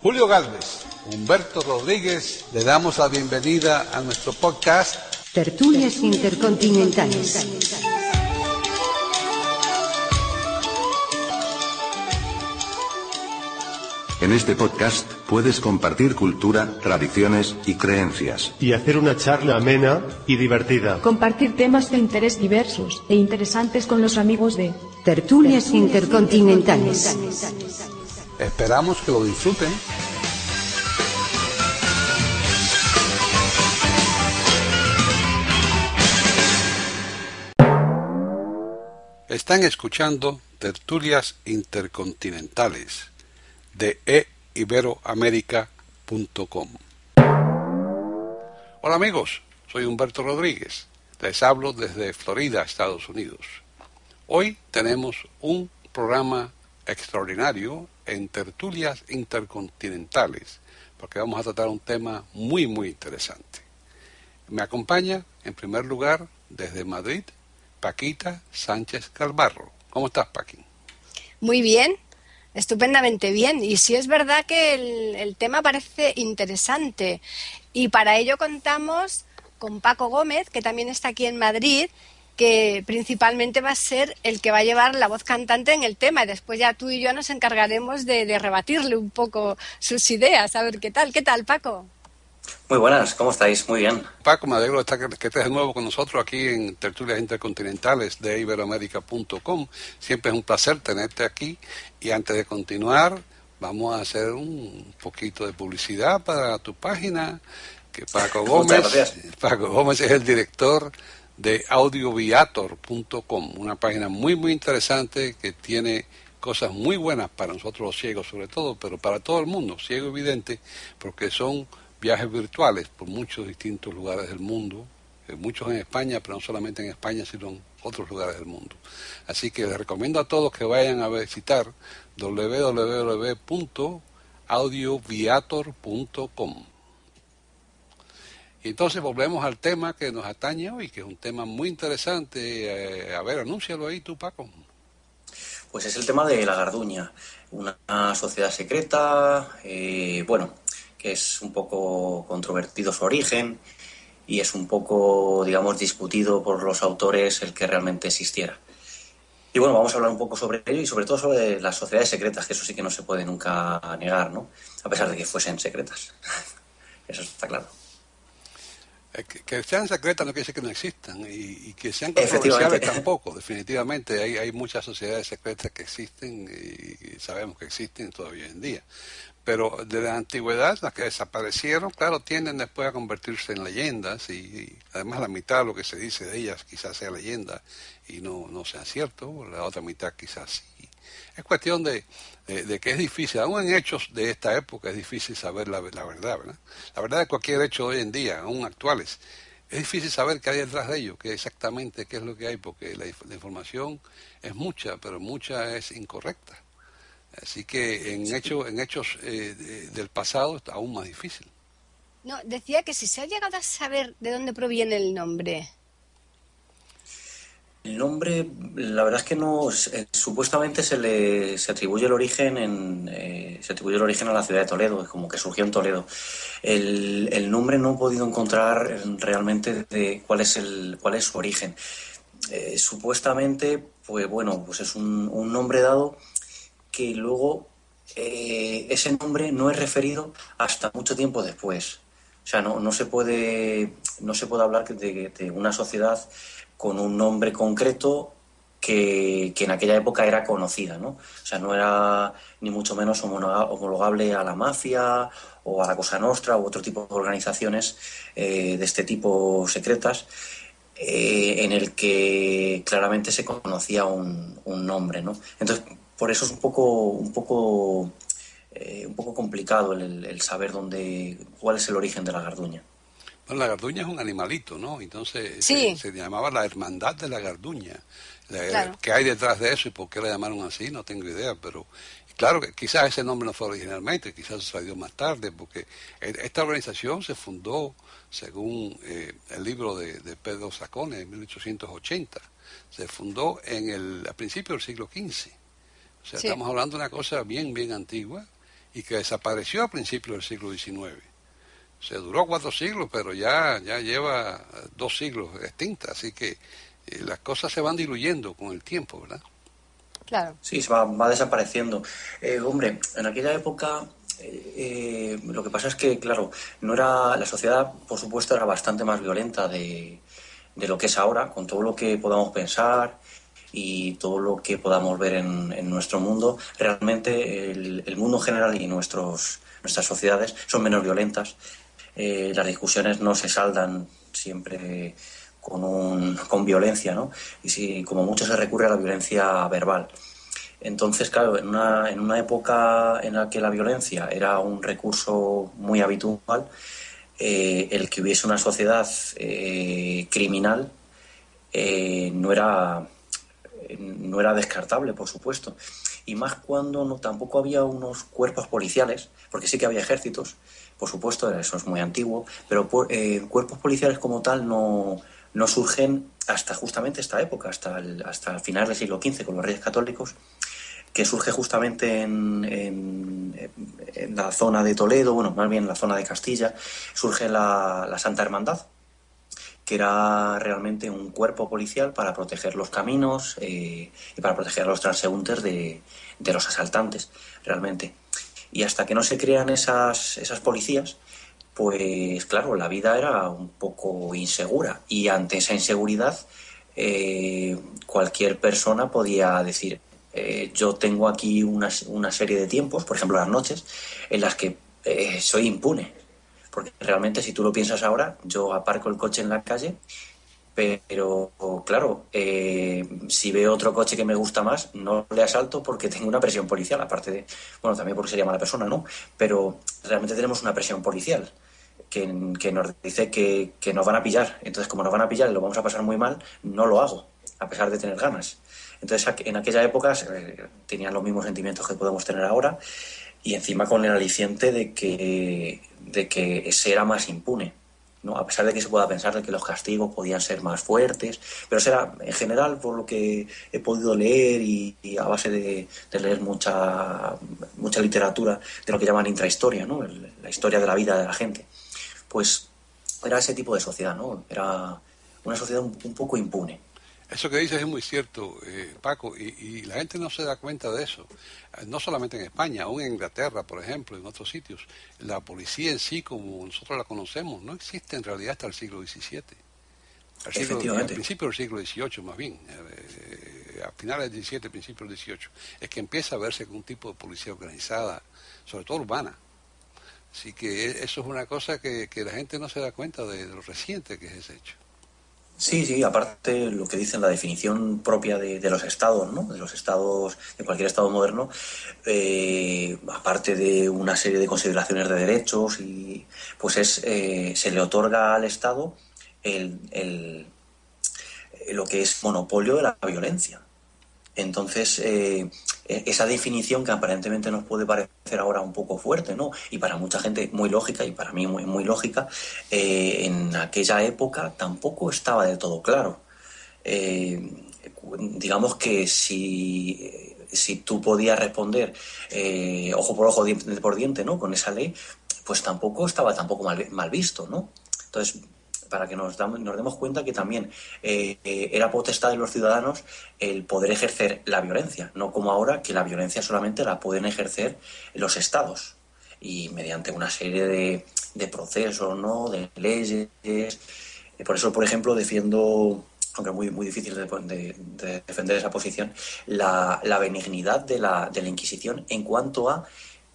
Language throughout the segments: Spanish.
Julio Gálvez, Humberto Rodríguez, le damos la bienvenida a nuestro podcast Tertulias Intercontinentales. En este podcast puedes compartir cultura, tradiciones y creencias. Y hacer una charla amena y divertida. Compartir temas de interés diversos e interesantes con los amigos de Tertulias Intercontinentales. Esperamos que lo disfruten. Están escuchando Tertulias Intercontinentales de eiberoamerica.com. Hola amigos, soy Humberto Rodríguez. Les hablo desde Florida, Estados Unidos. Hoy tenemos un programa extraordinario en Tertulias Intercontinentales, porque vamos a tratar un tema muy interesante. Me acompaña, en primer lugar, desde Madrid, Paquita Sánchez Calvarro. ¿Cómo estás, Paqui? Muy bien, estupendamente bien. Y sí es verdad que el tema parece interesante. Y para ello contamos con Paco Gómez, que también está aquí en Madrid, que principalmente va a ser el que va a llevar la voz cantante en el tema. Y después ya tú y yo nos encargaremos de rebatirle un poco sus ideas. A ver qué tal. ¿Qué tal, Paco? Muy buenas, ¿cómo estáis? Muy bien. Paco, me alegro de que estés de nuevo con nosotros aquí en Tertulias Intercontinentales de eiberoamerica.com. Siempre es un placer tenerte aquí. Y antes de continuar, vamos a hacer un poquito de publicidad para tu página, que Paco Gómez es el director de audioviator.com, una página muy interesante que tiene cosas muy buenas para nosotros los ciegos sobre todo, pero para todo el mundo, ciego y vidente, porque son viajes virtuales por muchos distintos lugares del mundo, muchos en España, pero no solamente en España, sino en otros lugares del mundo. Así que les recomiendo a todos que vayan a visitar www.audioviator.com. Y entonces volvemos al tema que nos atañe hoy, que es un tema muy interesante. A ver, anúncialo ahí tú, Paco. Pues es el tema de la Garduña, una sociedad secreta, que es un poco controvertido su origen y es un poco, digamos, discutido por los autores el que realmente existiera. Y bueno, vamos a hablar un poco sobre ello y sobre todo sobre las sociedades secretas, que eso sí que no se puede nunca negar, ¿no? A pesar de que fuesen secretas. Eso está claro. Que sean secretas no quiere decir que no existan y que sean controversiales tampoco. Definitivamente hay muchas sociedades secretas que existen y sabemos que existen todavía hoy en día. Pero de la antigüedad, las que desaparecieron, claro, tienden después a convertirse en leyendas y además la mitad de lo que se dice de ellas quizás sea leyenda y no sea cierto, la otra mitad quizás sí. Es cuestión de que es difícil, aún en hechos de esta época es difícil saber la verdad, ¿verdad? La verdad de cualquier hecho de hoy en día, aún actuales, es difícil saber qué hay detrás de ello, qué exactamente qué es lo que hay, porque la información es mucha, pero mucha es incorrecta. Así que en hechos del pasado está aún más difícil. No, decía que si se ha llegado a saber de dónde proviene el nombre. El nombre, la verdad es que no, supuestamente se atribuye el origen a la ciudad de Toledo, como que surgió en Toledo. El nombre no he podido encontrar realmente de cuál es su origen. Supuestamente, pues es un nombre dado que luego ese nombre no es referido hasta mucho tiempo después. O sea, no se puede hablar de una sociedad con un nombre concreto que en aquella época era conocida, ¿no? O sea, no era ni mucho menos homologable a la mafia o a la Cosa Nostra u otro tipo de organizaciones de este tipo secretas, en el que claramente se conocía un nombre, ¿no? Entonces, por eso es un poco complicado el saber cuál es el origen de la garduña. Bueno, la garduña es un animalito, ¿no? Entonces sí. se llamaba la Hermandad de la Garduña. Claro. ¿Qué hay detrás de eso y por qué la llamaron así? No tengo idea, pero claro que quizás ese nombre no fue originalmente, quizás salió más tarde, porque esta organización se fundó, según el libro de Pedro Sacone, en 1880. Se fundó a principios del siglo XV. O sea, sí. Estamos hablando de una cosa bien antigua y que desapareció a principios del siglo XIX. Se duró 4 siglos, pero ya lleva 2 siglos extinta, así que las cosas se van diluyendo con el tiempo, ¿verdad? Claro. Sí, se va desapareciendo. Hombre, en aquella época lo que pasa es que, claro, no era la sociedad, por supuesto, era bastante más violenta de lo que es ahora, con todo lo que podamos pensar y todo lo que podamos ver en nuestro mundo. Realmente el mundo en general y nuestras sociedades son menos violentas. Las discusiones no se saldan siempre con violencia, ¿no? Y si como mucho se recurre a la violencia verbal. Entonces, claro, en una época en la que la violencia era un recurso muy habitual, el que hubiese una sociedad criminal no era descartable, por supuesto. Y más cuando tampoco había unos cuerpos policiales, porque sí que había ejércitos, por supuesto, eso es muy antiguo, pero cuerpos policiales como tal no surgen hasta justamente esta época, hasta el final del siglo XV, con los Reyes Católicos, que surge justamente en la zona de Toledo, bueno, más bien en la zona de Castilla, surge la Santa Hermandad, que era realmente un cuerpo policial para proteger los caminos y para proteger a los transeúntes de los asaltantes, realmente. Y hasta que no se crean esas policías, pues claro, la vida era un poco insegura. Y ante esa inseguridad, cualquier persona podía decir, yo tengo aquí una serie de tiempos, por ejemplo las noches, en las que soy impune. Porque realmente, si tú lo piensas ahora, yo aparco el coche en la calle, pero claro, si veo otro coche que me gusta más, no le asalto porque tengo una presión policial, aparte de, bueno, también porque sería mala persona, ¿no? Pero realmente tenemos una presión policial que nos dice que nos van a pillar. Entonces, como nos van a pillar y lo vamos a pasar muy mal, no lo hago, a pesar de tener ganas. Entonces, en aquella época tenían los mismos sentimientos que podemos tener ahora, y encima con el aliciente de que se era más impune, ¿no? A pesar de que se pueda pensar de que los castigos podían ser más fuertes, pero será en general, por lo que he podido leer y a base de leer mucha literatura de lo que llaman intrahistoria, ¿no? La historia de la vida de la gente, pues era ese tipo de sociedad, ¿no? Era una sociedad un poco impune. Eso que dices es muy cierto, Paco, y la gente no se da cuenta de eso. No solamente en España, aún en Inglaterra, por ejemplo, en otros sitios. La policía en sí, como nosotros la conocemos, no existe en realidad hasta el siglo XVII. Al principio del siglo XVIII, más bien. A finales del XVII, principios del XVIII. Es que empieza a verse con un tipo de policía organizada, sobre todo urbana. Así que eso es una cosa que la gente no se da cuenta de lo reciente que es ese hecho. Sí, aparte lo que dicen la definición propia de los estados, ¿no? De los estados, de cualquier estado moderno, aparte de una serie de consideraciones de derechos, y pues se le otorga al Estado lo que es monopolio de la violencia. Entonces, esa definición que aparentemente nos puede parecer ahora un poco fuerte, ¿no? Y para mucha gente muy lógica, y para mí muy, muy lógica, en aquella época tampoco estaba del todo claro. Digamos que si tú podías responder ojo por ojo, diente por diente, ¿no? Con esa ley, pues tampoco estaba mal visto, ¿no? Entonces, para que nos demos cuenta que también era potestad de los ciudadanos el poder ejercer la violencia, no como ahora, que la violencia solamente la pueden ejercer los estados, y mediante una serie de procesos, ¿no? De leyes. Por eso, por ejemplo, defiendo, aunque es muy, muy difícil de defender esa posición, la benignidad de la Inquisición en cuanto a...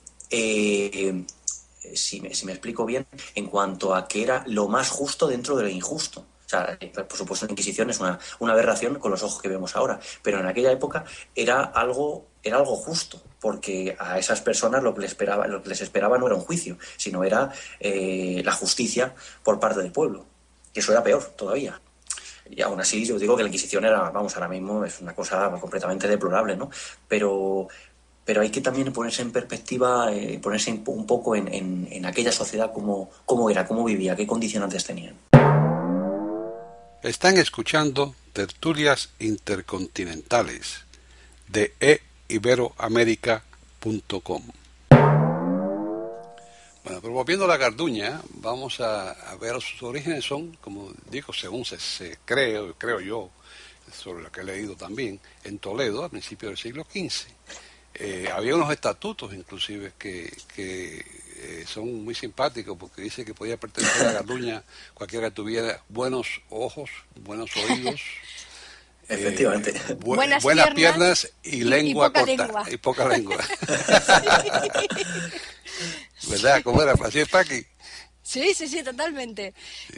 si me explico bien, en cuanto a que era lo más justo dentro de lo injusto. O sea, por supuesto, la Inquisición es una aberración con los ojos que vemos ahora, pero en aquella época era algo justo, porque a esas personas lo que les esperaba no era un juicio, sino era la justicia por parte del pueblo. Y eso era peor todavía. Y aún así, yo digo que la Inquisición ahora mismo es una cosa completamente deplorable, ¿no? Pero hay que también ponerse en perspectiva, ponerse un poco en aquella sociedad, cómo era, cómo vivía, qué condicionantes tenían. Están escuchando Tertulias Intercontinentales de eiberoamerica.com. Bueno, pero volviendo a la Garduña, vamos a ver sus orígenes son, como digo, según se creo yo, sobre lo que he leído también, en Toledo, a principios del siglo XV. Había unos estatutos, inclusive, que son muy simpáticos, porque dice que podía pertenecer a la Garduña cualquiera que tuviera buenos ojos, buenos oídos, efectivamente, buenas piernas y lengua poca corta, lengua. y poca lengua. ¿Verdad? ¿Cómo era? ¿Así es, Paqui? Sí, totalmente.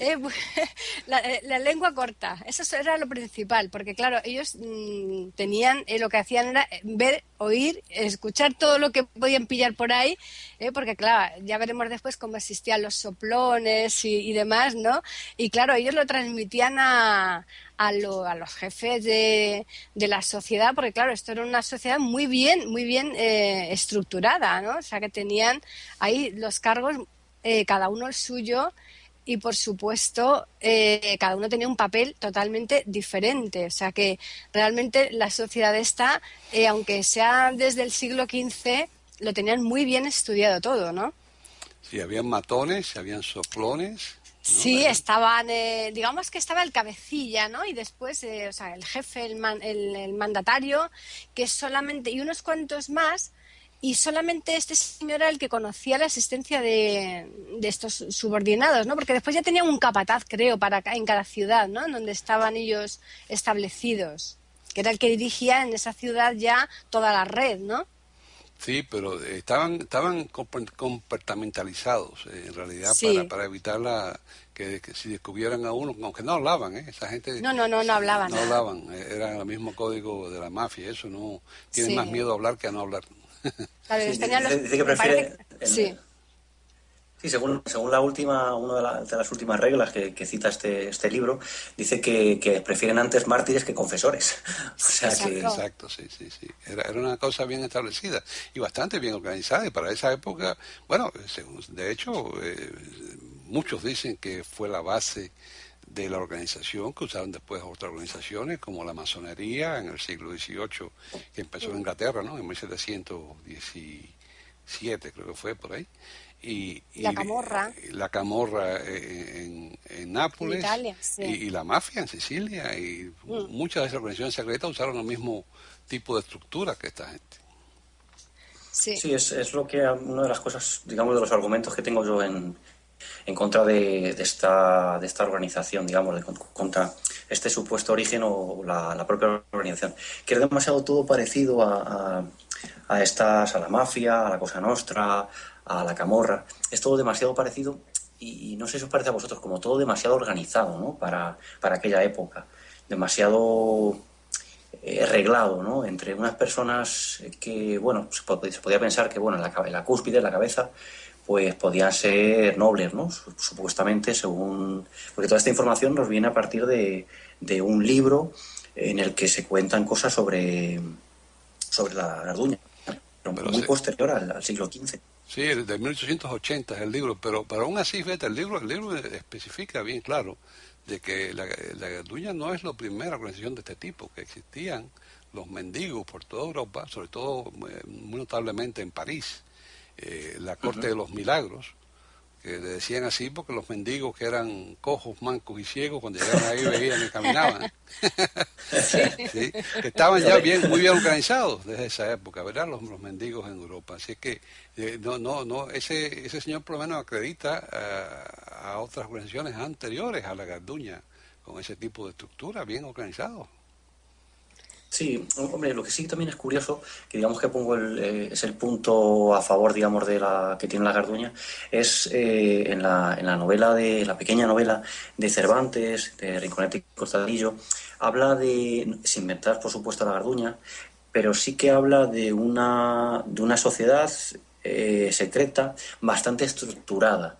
La lengua corta, eso era lo principal, porque claro, ellos tenían, lo que hacían era ver, oír, escuchar todo lo que podían pillar por ahí, porque claro, ya veremos después cómo existían los soplones y demás, ¿no? Y claro, ellos lo transmitían a los jefes de la sociedad, porque claro, esto era una sociedad muy bien estructurada, ¿no? O sea, que tenían ahí los cargos, cada uno el suyo, y por supuesto cada uno tenía un papel totalmente diferente. O sea que realmente la sociedad esta, aunque sea desde el siglo XV, lo tenían muy bien estudiado todo, ¿no? Sí, habían matones, habían soplones, ¿no? Sí, estaban, digamos que estaba el cabecilla, ¿no? Y después, o sea, el jefe, el mandatario, que solamente, y unos cuantos más. Y solamente este señor era el que conocía la existencia de estos subordinados, ¿no? Porque después ya tenían un capataz, creo, en cada ciudad, ¿no? En donde estaban ellos establecidos, que era el que dirigía en esa ciudad ya toda la red, ¿no? Sí, pero estaban compartamentalizados, en realidad, Sí. para evitar que si descubrieran a uno, aunque no hablaban, esa gente... No hablaban. No hablaban, era el mismo código de la mafia, eso no... Tienen Sí. más miedo a hablar que a no hablar. Claro, ellos Sí, tenían los... dice que me prefiere... parece que- Sí. Sí, según la última, una de las últimas reglas que cita este libro, dice que prefieren antes mártires que confesores. O sea que... Exacto, sí. Era una cosa bien establecida y bastante bien organizada, y para esa época, bueno, de hecho, muchos dicen que fue la base de la organización que usaron después otras organizaciones, como la masonería en el siglo XVIII, que empezó en Inglaterra, ¿no? En 1717, creo que fue por ahí. Y La Camorra. La Camorra en Nápoles, En Italia, sí. y la mafia en Sicilia, y muchas de esas organizaciones secretas usaron el mismo tipo de estructura que esta gente. Sí. Sí, es lo que una de las cosas, digamos, de los argumentos que tengo yo en contra de esta organización, digamos, contra este supuesto origen o la propia organización, que es demasiado todo parecido a la mafia, a la Cosa Nostra, a la Camorra. Es todo demasiado parecido y no sé si os parece a vosotros, como todo demasiado organizado, ¿no? Para aquella época, demasiado reglado, ¿no? Entre unas personas que, bueno, se podía pensar que, bueno, en la cúspide, en la cabeza, pues podían ser nobles, ¿no? Supuestamente, según... Porque toda esta información nos viene a partir de un libro en el que se cuentan cosas sobre la Garduña, pero muy posterior al siglo XV. Sí, de 1880 es el libro, pero aún así, fíjate, el libro especifica bien claro de que la Garduña no es la primera organización de este tipo, que existían los mendigos por toda Europa, sobre todo muy notablemente en París, la Corte de los Milagros, que le decían así porque los mendigos que eran cojos, mancos y ciegos, cuando llegaban ahí veían que caminaban. Sí, que estaban ya muy bien organizados desde esa época, ¿verdad? Los mendigos en Europa. Así que ese señor por lo menos acredita a otras organizaciones anteriores a la Garduña con ese tipo de estructura bien organizado. Sí, hombre, lo que sí también es curioso, que digamos que pongo es el punto a favor, digamos, de la que tiene la Garduña, es en la pequeña novela de Cervantes, de Rinconete y Cortadillo, habla sin inventar, por supuesto, la Garduña, pero sí que habla de una sociedad secreta bastante estructurada.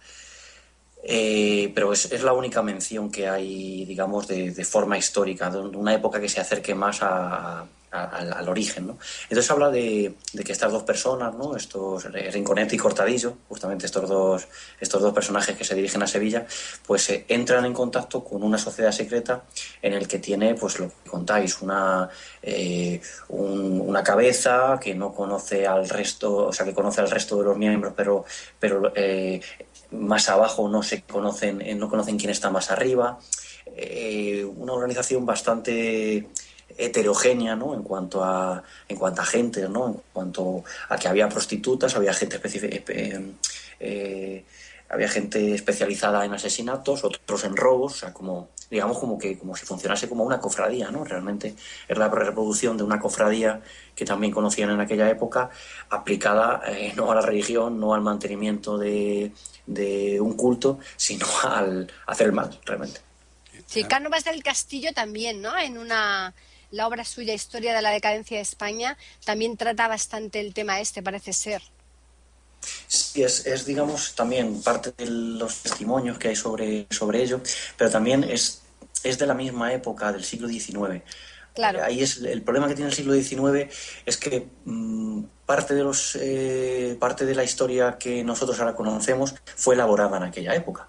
Pero es la única mención que hay, digamos, de forma histórica, de una época que se acerque más a al origen, ¿no? Entonces habla de que estas dos personas, ¿no? Estos Rinconete y Cortadillo, justamente estos dos personajes que se dirigen a Sevilla, pues entran en contacto con una sociedad secreta en el que tiene, pues lo que contáis, una cabeza que no conoce al resto, o sea, que conoce al resto de los miembros, pero más abajo no conocen quién está más arriba. Una organización bastante heterogénea, ¿no? En cuanto a gente, ¿no? En cuanto a que había prostitutas, había gente había gente especializada en asesinatos, otros en robos, o sea, como si funcionase como una cofradía, ¿no? Realmente es la reproducción de una cofradía que también conocían en aquella época, aplicada no a la religión, no al mantenimiento de un culto, sino al hacer el mal, realmente. Sí, Cánovas del Castillo también, ¿no? La obra suya, Historia de la decadencia de España, también trata bastante el tema parece ser. Sí, es digamos, también parte de los testimonios que hay sobre ello, pero también es de la misma época, del siglo XIX. Claro. Ahí es el problema que tiene el siglo XIX, es que parte de la historia que nosotros ahora conocemos fue elaborada en aquella época.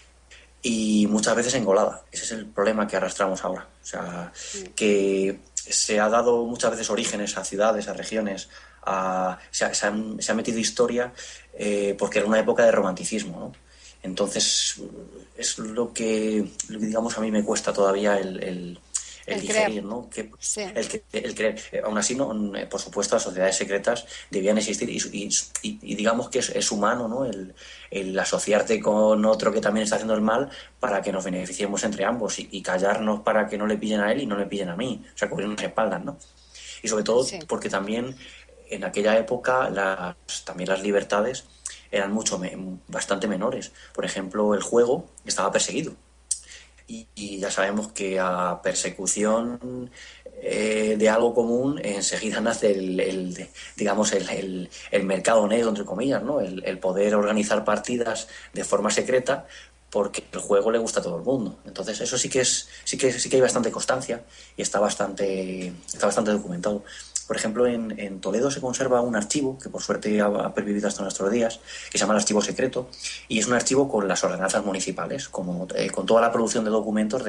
Y muchas veces engolada. Ese es el problema que arrastramos ahora. O sea, que se ha dado muchas veces orígenes a ciudades, a regiones, se ha metido historia porque era una época de romanticismo, ¿no? Entonces, es lo que digamos, a mí me cuesta todavía el digerir, ¿no? Sí. El creer. Aún así, no, por supuesto, las sociedades secretas debían existir y digamos que es humano, ¿no? El asociarte con otro que también está haciendo el mal para que nos beneficiemos entre ambos y callarnos para que no le pillen a él y no le pillen a mí. O sea, cubrirnos las espaldas, ¿no? Y sobre todo porque también en aquella época también las libertades eran bastante menores. Por ejemplo, el juego estaba perseguido. Y ya sabemos que a persecución de algo común enseguida nace el mercado negro, entre comillas, ¿no? El poder organizar partidas de forma secreta porque el juego le gusta a todo el mundo. Entonces eso sí que hay bastante constancia y está bastante documentado. Por ejemplo, en Toledo se conserva un archivo que por suerte ha pervivido hasta nuestros días, que se llama el Archivo Secreto, y es un archivo con las ordenanzas municipales, con toda la producción de documentos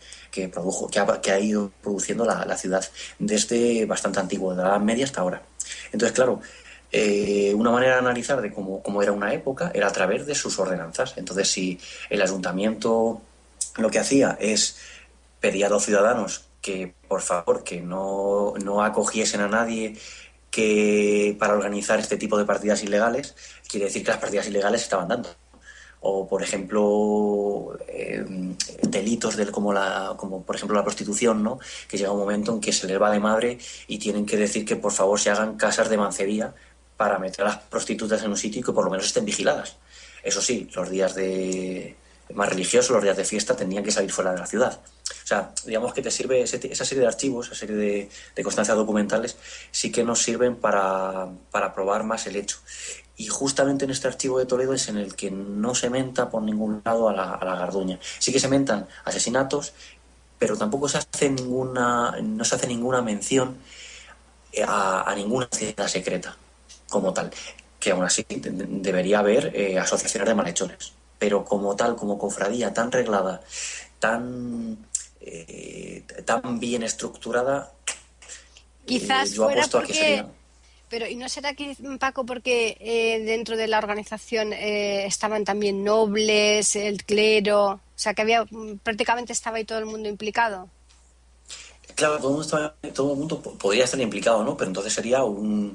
que ha ido produciendo la ciudad desde bastante antiguo, de la Edad Media hasta ahora. Entonces, claro, una manera de analizar de cómo era una época era a través de sus ordenanzas. Entonces, si el ayuntamiento lo que hacía es pedir a los ciudadanos que por favor que no acogiesen a nadie para organizar este tipo de partidas ilegales, quiere decir que las partidas ilegales se estaban dando. O, por ejemplo, delitos como por ejemplo la prostitución, ¿no? Que llega un momento en que se les va de madre y tienen que decir que por favor se hagan casas de mancebía para meter a las prostitutas en un sitio y que por lo menos estén vigiladas. Eso sí, los días más religiosos, los días de fiesta, tendrían que salir fuera de la ciudad. O sea, digamos que te sirve esa serie de archivos, esa serie de constancias documentales, sí que nos sirven para probar más el hecho. Y justamente en este archivo de Toledo es en el que no se menta por ningún lado a la Garduña. Sí que se mentan asesinatos, pero tampoco se hace no se hace ninguna mención a ninguna sociedad secreta como tal, que aún así debería haber asociaciones de malhechores. Pero como tal, como cofradía tan reglada, tan bien estructurada, quizás yo fuera apuesto a que sería... Pero, ¿y no será que, Paco, porque dentro de la organización estaban también nobles, el clero, o sea, que prácticamente estaba ahí todo el mundo implicado? Claro, todo el mundo podría estar implicado, ¿no? Pero entonces sería un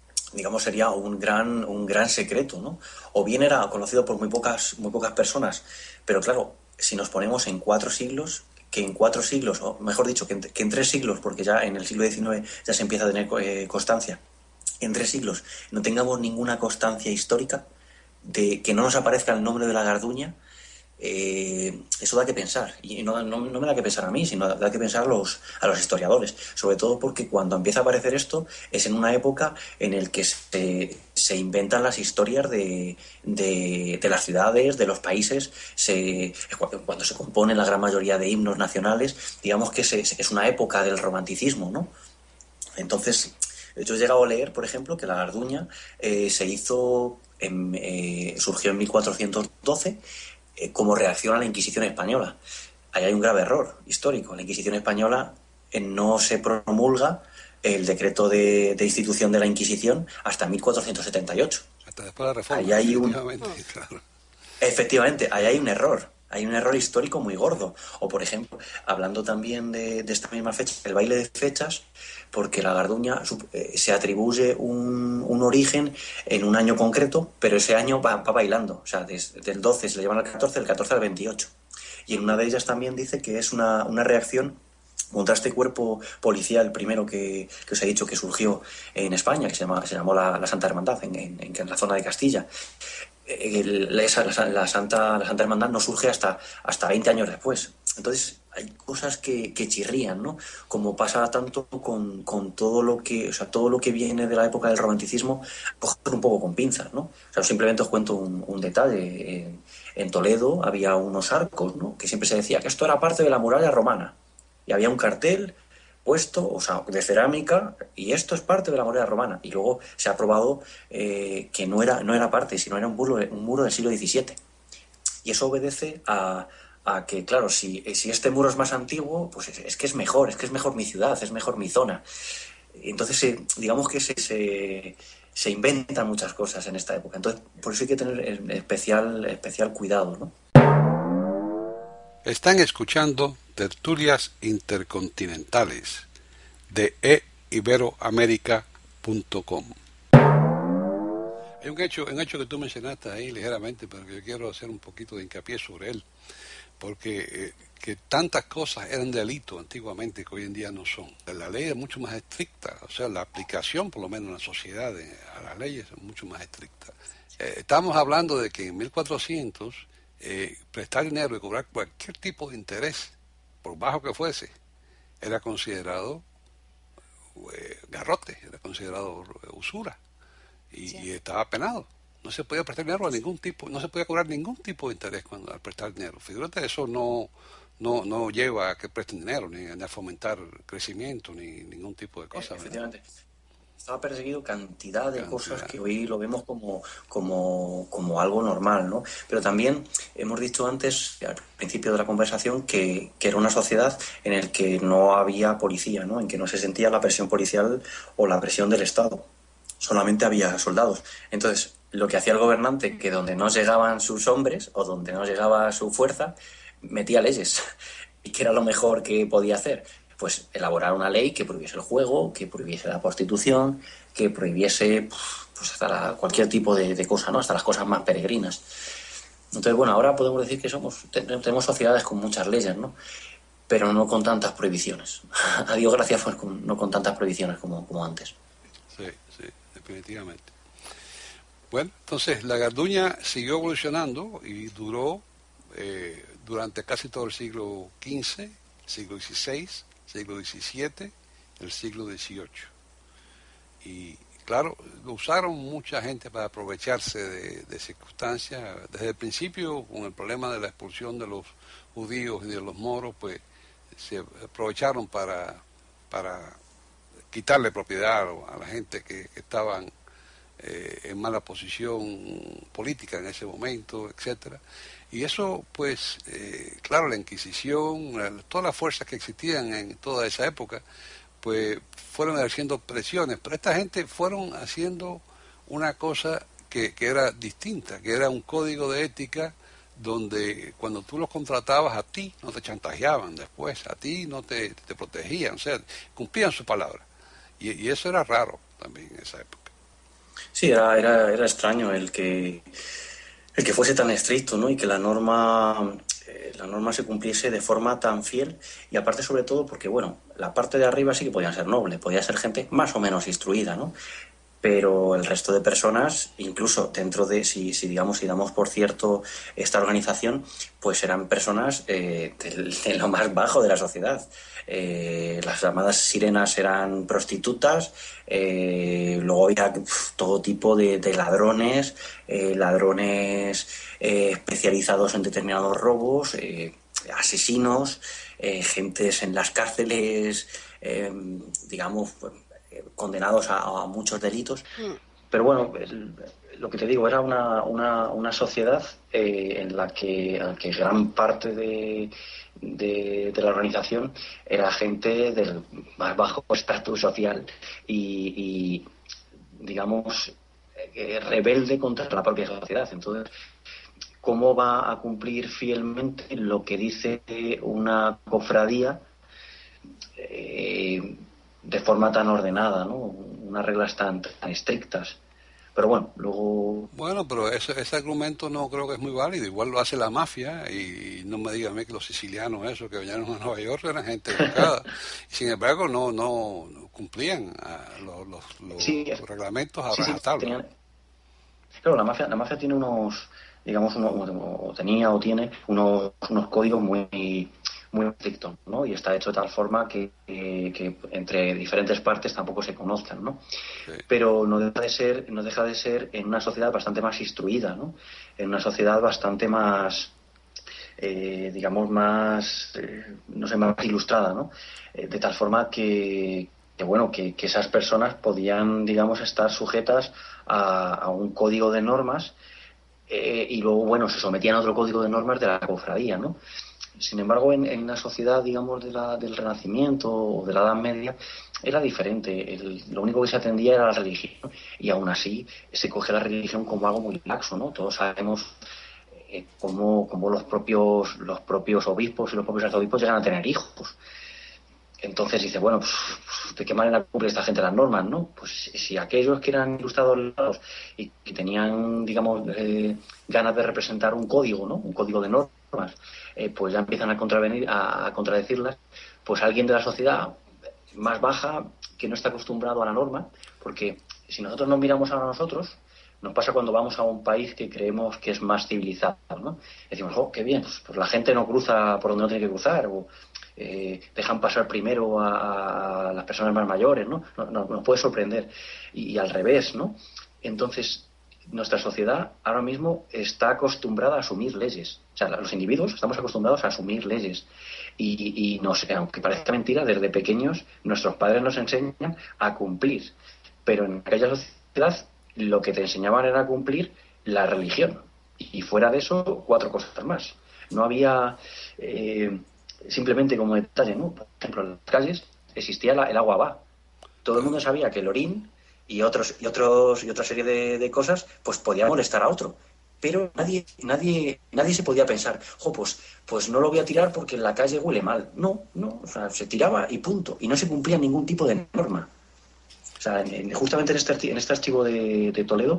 gran secreto, ¿no? O bien era conocido por muy pocas personas, pero claro, si nos ponemos en 4 siglos, o mejor dicho, que en 3 siglos, porque ya en el siglo XIX ya se empieza a tener constancia, en 3 siglos no tengamos ninguna constancia histórica de que no nos aparezca el nombre de la Garduña, eso da que pensar. Y no me da que pensar a mí, sino da que pensar a los historiadores. Sobre todo porque cuando empieza a aparecer esto es en una época en el que se inventan las historias de las ciudades, de los países, cuando se componen la gran mayoría de himnos nacionales. Digamos que es una época del romanticismo, ¿no? Entonces, yo he llegado a leer, por ejemplo, que la Garduña surgió en 1412 como reacción a la Inquisición española. Ahí hay un grave error histórico. La Inquisición española no se promulga el decreto de institución de la Inquisición hasta 1478. Hasta después de la Reforma. Ahí hay claro. Efectivamente, ahí hay un error. Hay un error histórico muy gordo. O, por ejemplo, hablando también de esta misma fecha, el baile de fechas, porque la Garduña se atribuye un origen en un año concreto, pero ese año va bailando. O sea, desde el 12 se le llaman al 14, del 14 al 28. Y en una de ellas también dice que es una reacción contra este cuerpo policial primero que os he dicho que surgió en España, que se llamó la Santa Hermandad, en la zona de Castilla. La Santa Hermandad no surge hasta 20 años después. Entonces hay cosas que chirrían, ¿no? Como pasa tanto con todo lo que, o sea, todo lo que viene de la época del romanticismo, coger un poco con pinzas, ¿no? O sea, simplemente os cuento un detalle. En Toledo había unos arcos, ¿no? Que siempre se decía que esto era parte de la muralla romana. Y había un cartel puesto, o sea, de cerámica, y esto es parte de la muralla romana. Y luego se ha probado que no era parte, sino era un muro del siglo XVII. Y eso obedece a que, claro, si este muro es más antiguo, pues es que es mejor mi ciudad, es mejor mi zona. Entonces, digamos que se inventan muchas cosas en esta época. Entonces, por eso hay que tener especial cuidado, ¿no? Están escuchando Tertulias Intercontinentales de eiberoamerica.com. Hay un hecho que tú mencionaste ahí ligeramente, pero que yo quiero hacer un poquito de hincapié sobre él, porque que tantas cosas eran delito antiguamente que hoy en día no son. La ley es mucho más estricta, o sea, la aplicación, por lo menos en la sociedad, a las leyes es mucho más estricta. Estamos hablando de que en 1400 prestar dinero y cobrar cualquier tipo de interés, por bajo que fuese, era considerado garrote, era considerado usura y estaba penado. No se podía prestar dinero a ningún tipo, no se podía cobrar ningún tipo de interés al prestar dinero. Fíjate, eso no lleva a que presten dinero, ni a fomentar crecimiento, ni ningún tipo de cosas. Efectivamente. Estaba perseguido cantidad de cosas que hoy lo vemos como algo normal, ¿no? Pero también hemos dicho antes, al principio de la conversación, que era una sociedad en la que no había policía, ¿no? En que no se sentía la presión policial o la presión del Estado. Solamente había soldados. Entonces, lo que hacía el gobernante, que donde no llegaban sus hombres o donde no llegaba su fuerza, metía leyes. ¿Y qué era lo mejor que podía hacer? Pues elaborar una ley que prohibiese el juego, que prohibiese la prostitución, que prohibiese pues hasta cualquier tipo de cosa, ¿no? Hasta las cosas más peregrinas. Entonces, bueno, ahora podemos decir que tenemos sociedades con muchas leyes, ¿no? Pero no con tantas prohibiciones. A Dios gracias, pues no con tantas prohibiciones como antes. Sí, definitivamente. Bueno, entonces la Garduña siguió evolucionando y duró durante casi todo el siglo XV, siglo XVI, siglo XVII, el siglo XVIII. Y claro, lo usaron mucha gente para aprovecharse de circunstancias. Desde el principio, con el problema de la expulsión de los judíos y de los moros, pues se aprovecharon para quitarle propiedad a la gente que estaban en mala posición política en ese momento, etcétera. Y eso, pues, claro, la Inquisición, todas las fuerzas que existían en toda esa época, pues fueron ejerciendo presiones, pero esta gente fueron haciendo una cosa que era distinta, que era un código de ética donde cuando tú los contratabas a ti no te chantajeaban después, a ti no te protegían, o sea, cumplían su palabra. Y eso era raro también en esa época. Sí, era extraño el que fuese tan estricto, ¿no? Y que la norma se cumpliese de forma tan fiel, y aparte sobre todo porque, bueno, la parte de arriba sí que podían ser nobles, podía ser gente más o menos instruida, ¿no? Pero el resto de personas, incluso dentro de, si damos por cierto esta organización, pues eran personas de lo más bajo de la sociedad. Las llamadas sirenas eran prostitutas, luego había todo tipo de ladrones, especializados en determinados robos, asesinos, gentes en las cárceles, digamos, condenados a muchos delitos. Pero bueno, lo que te digo, era una sociedad en la que gran parte de la organización era gente del más bajo estatus social y digamos, rebelde contra la propia sociedad. Entonces, ¿cómo va a cumplir fielmente lo que dice una cofradía de forma tan ordenada, ¿no? Unas reglas tan estrictas? Pero bueno, luego... Bueno, pero ese argumento no creo que es muy válido. Igual lo hace la mafia y no me digan a mí que los sicilianos, esos que vinieron a Nueva York, eran gente educada. Y sin embargo, no cumplían los reglamentos a rajatabla. Claro, la mafia tiene unos, digamos, tenía o tiene unos códigos muy estrictos, ¿no? Y está hecho de tal forma que entre diferentes partes tampoco se conozcan, ¿no? Sí. Pero no deja de ser en una sociedad bastante más instruida, ¿no? En una sociedad bastante más, digamos, más, no sé, más ilustrada, ¿no? De tal forma que esas personas podían, digamos, estar sujetas a un código de normas y luego, bueno, se sometían a otro código de normas de la cofradía, ¿no? Sin embargo, en una sociedad, digamos, del Renacimiento o de la Edad Media, era diferente. Lo único que se atendía era la religión y aún así se coge la religión como algo muy laxo, ¿no? Todos sabemos cómo los propios obispos y los propios arzobispos llegan a tener hijos. Entonces dice, bueno, pues, ¿de qué manera cumple esta gente las normas, no? Pues si aquellos que eran ilustrados y que tenían, digamos, ganas de representar un código, ¿no? Un código de normas, pues ya empiezan a contradecirlas, pues alguien de la sociedad más baja que no está acostumbrado a la norma, porque si nosotros nos miramos a nosotros, nos pasa cuando vamos a un país que creemos que es más civilizado, ¿no? Decimos, oh, qué bien, pues la gente no cruza por donde no tiene que cruzar, o dejan pasar primero a las personas más mayores, ¿no? Nos puede sorprender. Y al revés, ¿no? Entonces, nuestra sociedad ahora mismo está acostumbrada a asumir leyes. O sea, los individuos estamos acostumbrados a asumir leyes. Y no sé, aunque parezca mentira, desde pequeños nuestros padres nos enseñan a cumplir. Pero en aquella sociedad lo que te enseñaban era cumplir la religión. Y fuera de eso, 4 cosas más. No había... simplemente como detalle, ¿no? Por ejemplo, en las calles existía el agua va. Todo el mundo sabía que el orín y otra serie de cosas pues podía molestar a otro, pero nadie se podía pensar, pues no lo voy a tirar porque en la calle huele mal. No, o sea, se tiraba y punto, y no se cumplía ningún tipo de norma. O sea, justamente en este archivo de Toledo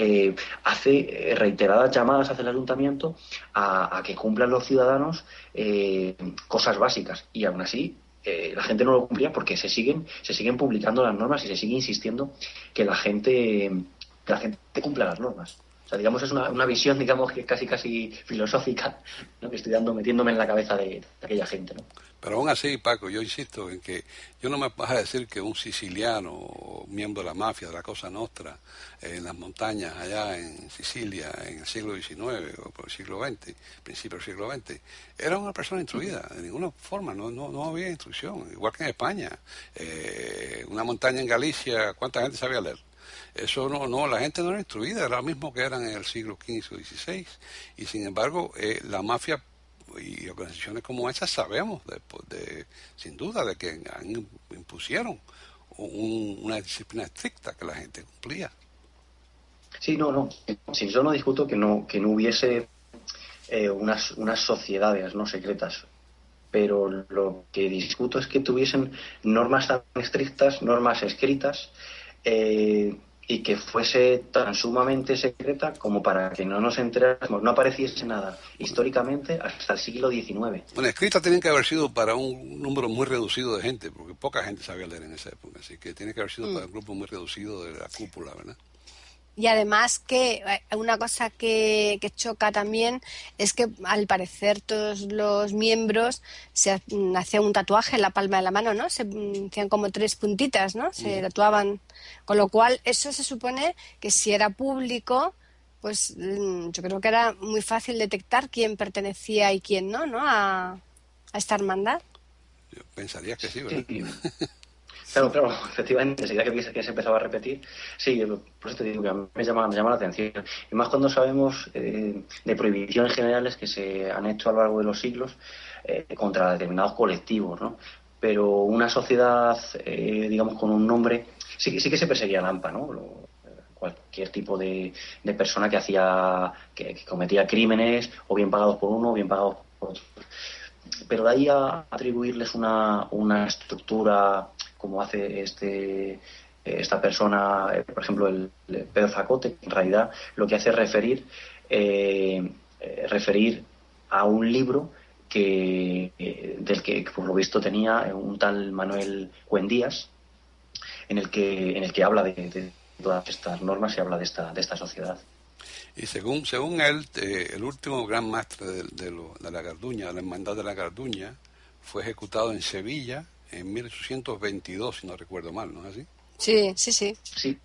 hace reiteradas llamadas hacia el ayuntamiento a que cumplan los ciudadanos cosas básicas, y aún así la gente no lo cumplía porque se siguen publicando las normas y se sigue insistiendo que la gente cumpla las normas. O sea, digamos, es una visión, digamos, que casi filosófica, ¿no? Que estoy metiéndome en la cabeza de aquella gente, ¿no? Pero aún así, Paco, yo insisto en que yo no me vas a decir que un siciliano, miembro de la mafia, de la Cosa Nostra, en las montañas allá en Sicilia, en el siglo XIX o por el siglo XX, principio del siglo XX, era una persona instruida. De ninguna forma, no había instrucción. Igual que en España. Una montaña en Galicia, ¿cuánta gente sabía leer? Eso la gente no era instruida, era lo mismo que eran en el siglo XV o XVI. Y sin embargo, la mafia y organizaciones como esas sabemos sin duda de que impusieron una disciplina estricta que la gente cumplía. Sí, no. Si yo no discuto que no hubiese unas sociedades no secretas, pero lo que discuto es que tuviesen normas tan estrictas, normas escritas, y que fuese tan sumamente secreta como para que no nos enteráramos, no apareciese nada históricamente hasta el siglo XIX. Bueno, escritas tienen que haber sido para un número muy reducido de gente, porque poca gente sabía leer en esa época, así que tiene que haber sido para un grupo muy reducido de la cúpula, ¿verdad? Y además que una cosa que choca también es que al parecer todos los miembros se hacían un tatuaje en la palma de la mano, ¿no? Se hacían como 3 puntitas, ¿no? Se tatuaban. Con lo cual eso se supone que si era público, pues yo creo que era muy fácil detectar quién pertenecía y quién no a esta hermandad. Yo pensaría que sí, ¿verdad? Sí. Claro, efectivamente, enseguida que se empezaba a repetir, sí, por eso te digo que a mí me llama la atención. Y más cuando sabemos de prohibiciones generales que se han hecho a lo largo de los siglos contra determinados colectivos, ¿no? Pero una sociedad, digamos, con un nombre, sí que se perseguía la AMPA, ¿no? Cualquier tipo de persona que cometía crímenes, o bien pagados por uno, o bien pagados por otro. Pero de ahí a atribuirles una estructura como hace esta persona, por ejemplo, el Pedro Zacote, que en realidad lo que hace es referir a un libro del que por lo visto tenía un tal Manuel Cuendías, en el que habla de todas estas normas y habla de esta sociedad. Y según él, el último gran maestre de la Garduña, de la Hermandad de la Garduña, fue ejecutado en Sevilla en 1822, si no recuerdo mal, ¿no es así? Sí. Sí,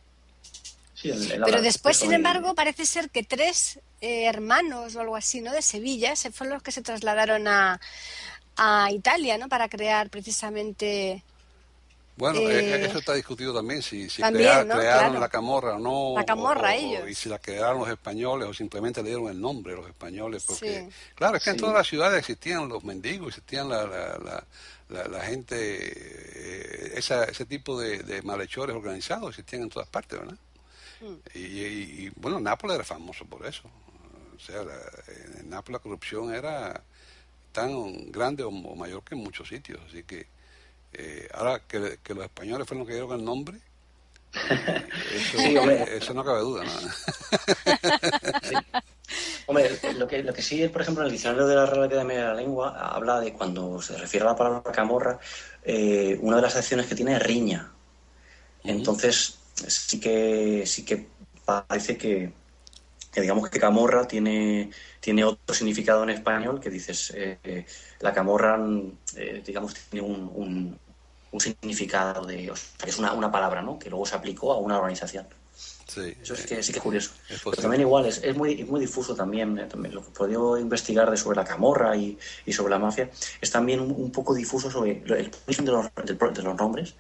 pero después, sin embargo, parece ser que 3 hermanos o algo así, ¿no?, de Sevilla, fueron los que se trasladaron a Italia, ¿no?, para crear precisamente... Bueno, eso está discutido también, si también, ¿no? crearon Claro. la camorra o no, la camorra ellos. y si la crearon los españoles o simplemente le dieron el nombre a los españoles, porque claro, es que en Sí. todas las ciudades existían los mendigos, existían la gente, ese tipo de malhechores organizados existían en todas partes, ¿verdad? Y bueno, Nápoles era famoso por eso. O sea, en Nápoles la corrupción era tan grande o mayor que en muchos sitios, así que ahora que los españoles fueron los que dieron el nombre, eso no cabe duda, ¿no? Sí. Hombre, lo que sí, por ejemplo, en el diccionario de la Real Academia de la Lengua habla de, cuando se refiere a la palabra camorra, una de las acciones que tiene es riña. Entonces sí que parece que digamos que camorra tiene otro significado en español, que dices, la camorra, digamos, tiene un significado o sea, que es una palabra, ¿no?, que luego se aplicó a una organización. Sí, eso sí que es curioso. Pero también igual, es muy difuso también, lo que he podido investigar sobre la camorra y sobre la mafia, es también un poco difuso sobre el origen de los nombres.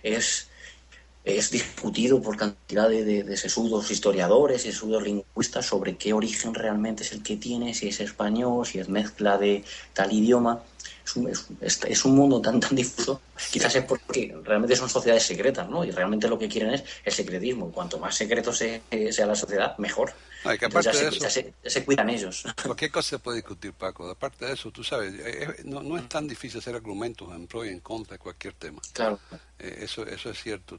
Es discutido por cantidad de sesudos historiadores y sesudos lingüistas sobre qué origen realmente es el que tiene, si es español, si es mezcla de tal idioma. Es un mundo tan difuso, quizás es porque realmente son sociedades secretas, ¿no? Y realmente lo que quieren es el secretismo. Y cuanto más secreto sea la sociedad, mejor. No, y que aparte de eso, se cuidan ellos. Cualquier cosa se puede discutir, Paco. Aparte de eso, tú sabes, no es tan difícil hacer argumentos en pro y en contra de cualquier tema. Claro. Eso es cierto.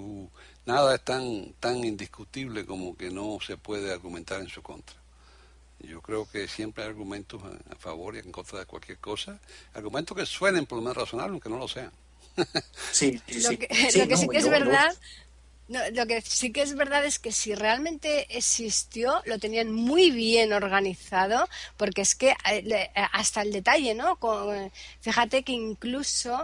Nada es tan indiscutible como que no se puede argumentar en su contra. Yo creo que siempre hay argumentos a favor y en contra de cualquier cosa. Argumentos que suenen por lo menos razonables, aunque no lo sean. Sí. Lo que sí que es verdad... No, lo que sí que es verdad es que si realmente existió, lo tenían muy bien organizado, porque es que hasta el detalle, ¿no? Fíjate que incluso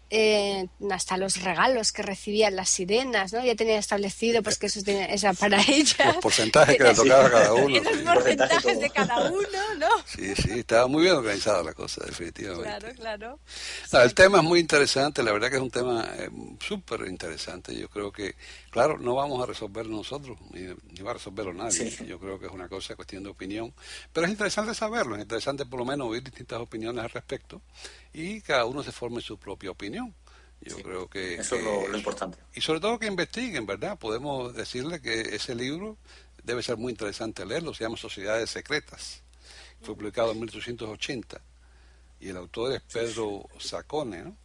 hasta los regalos que recibían las sirenas, ¿no? Ya tenían establecido pues que eso era para ellas. Los porcentajes que le tocaba a cada uno. Los porcentajes de cada uno, ¿no? Sí, estaba muy bien organizada la cosa, definitivamente. Claro. No, el tema es muy interesante, la verdad que es un tema súper interesante. Yo creo que, claro, no vamos a resolverlo nosotros, ni va a resolverlo nadie. Sí. Yo creo que es una cosa, cuestión de opinión. Pero es interesante saberlo, es interesante por lo menos oír distintas opiniones al respecto y cada uno se forme su propia opinión. Yo creo que eso es lo importante. Y sobre todo que investiguen, ¿verdad? Podemos decirle que ese libro debe ser muy interesante leerlo, se llama Sociedades Secretas. Fue publicado en 1880 y el autor es Pedro Zaccone, ¿no?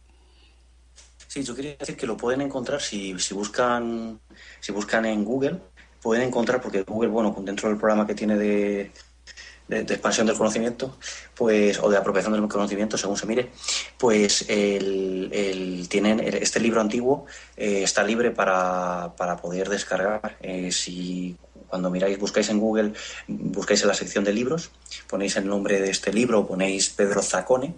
Sí, yo quería decir que lo pueden encontrar si buscan en Google, pueden encontrar, porque Google, bueno, dentro del programa que tiene de expansión del conocimiento, pues, o de apropiación del conocimiento, según se mire, pues tienen este libro antiguo, está libre para poder descargar. Si cuando buscáis en Google, buscáis en la sección de libros, ponéis el nombre de este libro, ponéis Pedro Zacote,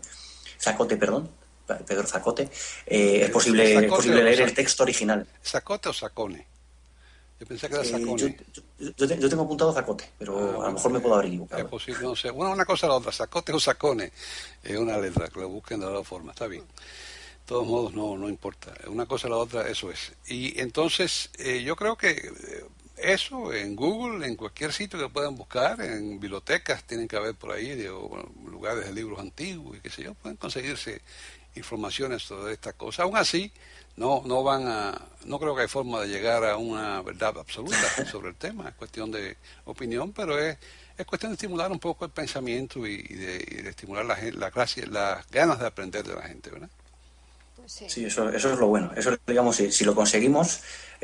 Pedro Zacote, es posible leer el texto original. ¿Zacote o Zaccone? Yo pensé que era Zaccone. Yo tengo apuntado Zacote, pero a lo mejor me puedo haber equivocado. Es posible, no sé. Una cosa o la otra, Zacote o Zaccone, es una letra, que lo busquen de la otra forma, está bien. todos modos no importa. Una cosa o la otra, eso es. Y entonces yo creo que eso en Google, en cualquier sitio que puedan buscar, en bibliotecas tienen que haber por ahí, o lugares de libros antiguos y qué sé yo, pueden conseguirse informaciones sobre esta cosa. Aún así, no creo que hay forma de llegar a una verdad absoluta sobre el tema. Es cuestión de opinión, pero es cuestión de estimular un poco el pensamiento y de estimular las ganas de aprender de la gente, ¿verdad? Sí, eso es lo bueno. Eso, digamos, si lo conseguimos,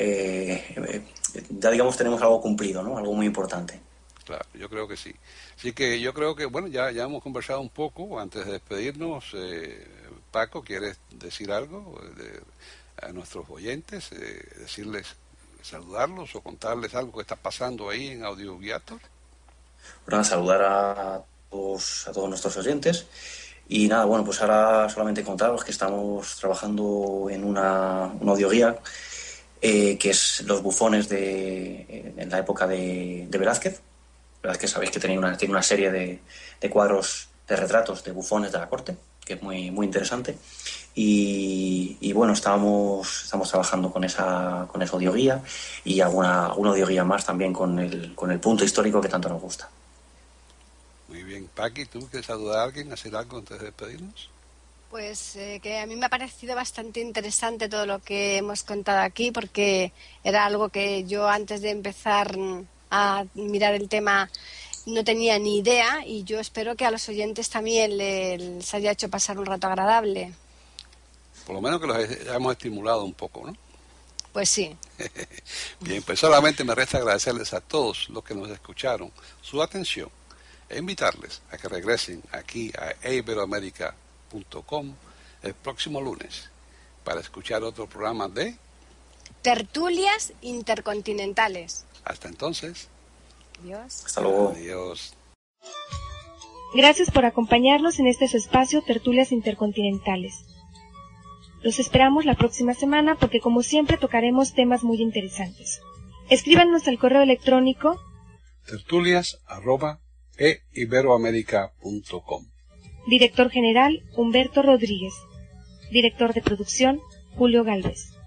ya digamos tenemos algo cumplido, ¿no? Algo muy importante. Claro, yo creo que sí. Así que yo creo que, bueno, ya hemos conversado un poco. Antes de despedirnos, Paco, ¿quieres decir algo a nuestros oyentes? Saludarlos o contarles algo que está pasando ahí en Audioviator. Bueno, saludar a todos nuestros oyentes. Y nada, bueno, pues ahora solamente contaros que estamos trabajando en una audioguía que es los bufones en la época de Velázquez. Velázquez, sabéis que tiene una serie de cuadros de retratos de bufones de la corte, que es muy, muy interesante. Y bueno, estamos trabajando con esa audioguía y alguna audioguía más también con el punto histórico que tanto nos gusta. Muy bien. Paqui, ¿tú quieres saludar a alguien, hacer algo antes de despedirnos? Pues que a mí me ha parecido bastante interesante todo lo que hemos contado aquí, porque era algo que yo antes de empezar a mirar el tema no tenía ni idea, y yo espero que a los oyentes también les haya hecho pasar un rato agradable. Por lo menos que los hayamos estimulado un poco, ¿no? Pues sí. Bien, pues solamente me resta agradecerles a todos los que nos escucharon su atención e invitarles a que regresen aquí a iberoamerica.com el próximo lunes para escuchar otro programa de Tertulias Intercontinentales. Hasta entonces. Adiós. Hasta luego. Adiós. Gracias por acompañarnos en este su espacio Tertulias Intercontinentales. Los esperamos la próxima semana porque como siempre tocaremos temas muy interesantes. Escríbanos al correo electrónico tertulias@iberoamerica.com. Director General Humberto Rodríguez. Director de Producción Julio Gálvez.